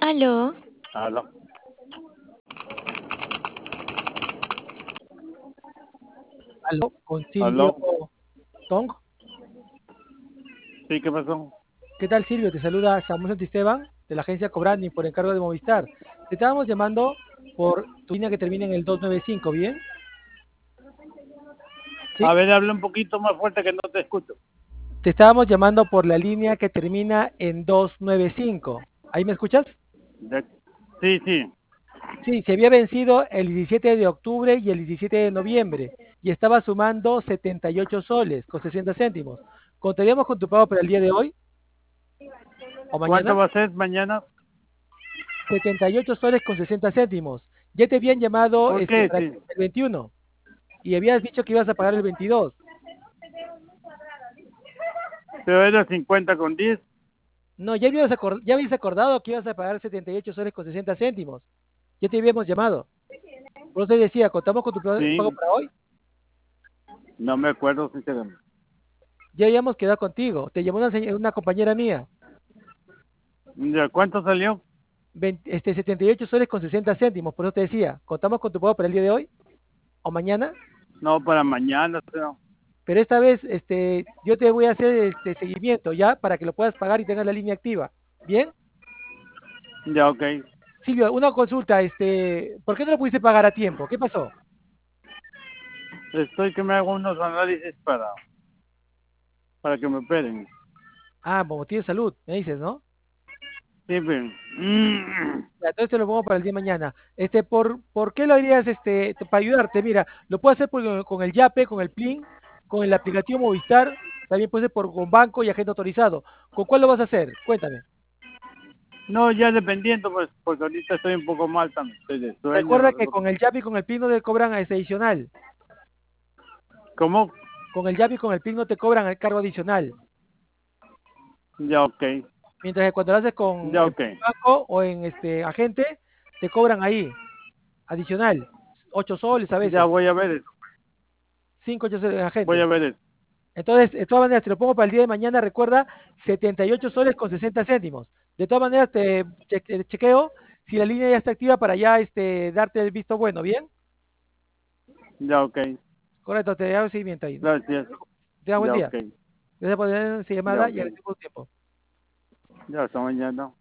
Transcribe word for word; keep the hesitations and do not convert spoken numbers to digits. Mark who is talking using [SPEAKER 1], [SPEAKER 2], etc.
[SPEAKER 1] Aló.
[SPEAKER 2] Aló.
[SPEAKER 3] Aló, con Silvio
[SPEAKER 2] Aló.
[SPEAKER 3] Tong.
[SPEAKER 2] Sí, ¿qué pasó?
[SPEAKER 3] ¿Qué tal, Silvio? Te saluda Samuel Santisteban, de la agencia Cobrani, por encargo de Movistar. Te estábamos llamando por tu línea que termina en el dos nueve cinco, ¿bien? ¿Sí?
[SPEAKER 2] A ver, habla un poquito más fuerte que no te escucho.
[SPEAKER 3] Te estábamos llamando por la línea que termina en dos nueve cinco. ¿Ahí me escuchas?
[SPEAKER 2] De- Sí, sí.
[SPEAKER 3] Sí, se había vencido el diecisiete de octubre y el diecisiete de noviembre y estaba sumando setenta y ocho soles con sesenta céntimos. ¿Contaríamos con tu pago para el día de hoy o
[SPEAKER 2] ¿Cuánto
[SPEAKER 3] mañana?
[SPEAKER 2] va a ser mañana?
[SPEAKER 3] setenta y ocho soles con sesenta céntimos. Ya te habían llamado
[SPEAKER 2] ¿Por
[SPEAKER 3] este,
[SPEAKER 2] qué?
[SPEAKER 3] para
[SPEAKER 2] Sí.
[SPEAKER 3] el veintiuno y habías dicho que ibas a pagar el veintidós.
[SPEAKER 2] Pero era cincuenta con diez.
[SPEAKER 3] No, ya habías, acor- ya habías acordado que ibas a pagar setenta y ocho soles con sesenta céntimos. Ya te habíamos llamado. Por eso te decía, ¿contamos con tu pa- pago
[SPEAKER 2] Sí.
[SPEAKER 3] para hoy?
[SPEAKER 2] No me acuerdo sinceramente.
[SPEAKER 3] Ya habíamos quedado contigo. Te llamó una, señ- una compañera mía.
[SPEAKER 2] ¿De cuánto salió?
[SPEAKER 3] veinte este, setenta y ocho soles con sesenta céntimos. Por eso te decía, ¿contamos con tu pago para el día de hoy o mañana?
[SPEAKER 2] No, para mañana. Pero...
[SPEAKER 3] Pero esta vez este, yo te voy a hacer este seguimiento ya para que lo puedas pagar y tengas la línea activa. ¿Bien?
[SPEAKER 2] Ya, ok.
[SPEAKER 3] Silvio, una consulta, este, ¿por qué no lo pudiste pagar a tiempo? ¿Qué pasó?
[SPEAKER 2] Estoy que me hago unos análisis para, para que me operen.
[SPEAKER 3] Ah, como tienes salud, me dices, ¿no?
[SPEAKER 2] Sí, pero... Mm.
[SPEAKER 3] Ya, entonces te lo pongo para el día de mañana. Este, ¿por, por qué lo harías, este, te- para ayudarte? Mira, lo puedo hacer por- con el Yape, con el Plin, con el aplicativo Movistar, también puede ser por con banco y agente autorizado. ¿Con cuál lo vas a hacer? Cuéntame.
[SPEAKER 2] No, ya dependiendo, pues, porque ahorita estoy un poco mal también. Estoy de sueño.
[SPEAKER 3] Recuerda
[SPEAKER 2] No sé
[SPEAKER 3] que
[SPEAKER 2] por
[SPEAKER 3] con
[SPEAKER 2] qué.
[SPEAKER 3] el Yape y con el Plin no te cobran ese adicional.
[SPEAKER 2] ¿Cómo?
[SPEAKER 3] Con el Yape y con el Plin no te cobran el cargo adicional.
[SPEAKER 2] Ya, ok.
[SPEAKER 3] Mientras que cuando lo haces con
[SPEAKER 2] Ya,
[SPEAKER 3] el
[SPEAKER 2] ok.
[SPEAKER 3] banco o en este agente, te cobran ahí, adicional. Ocho soles a
[SPEAKER 2] Ya
[SPEAKER 3] veces.
[SPEAKER 2] voy a ver eso.
[SPEAKER 3] Cinco ocho soles en
[SPEAKER 2] Voy a
[SPEAKER 3] agente.
[SPEAKER 2] ver eso.
[SPEAKER 3] Entonces, de todas maneras, te lo pongo para el día de mañana, recuerda, setenta y ocho soles con sesenta céntimos. De todas maneras, te che- te chequeo si la línea ya está activa para ya este, darte el visto bueno, ¿bien?
[SPEAKER 2] Ya, ok.
[SPEAKER 3] Correcto, te hago seguimiento ahí.
[SPEAKER 2] Gracias.
[SPEAKER 3] Te da buen
[SPEAKER 2] Ya,
[SPEAKER 3] día.
[SPEAKER 2] ok.
[SPEAKER 3] Gracias por tener esa
[SPEAKER 2] Ya,
[SPEAKER 3] llamada
[SPEAKER 2] ok.
[SPEAKER 3] y agradecemos tu tiempo.
[SPEAKER 2] Ya, hasta mañana.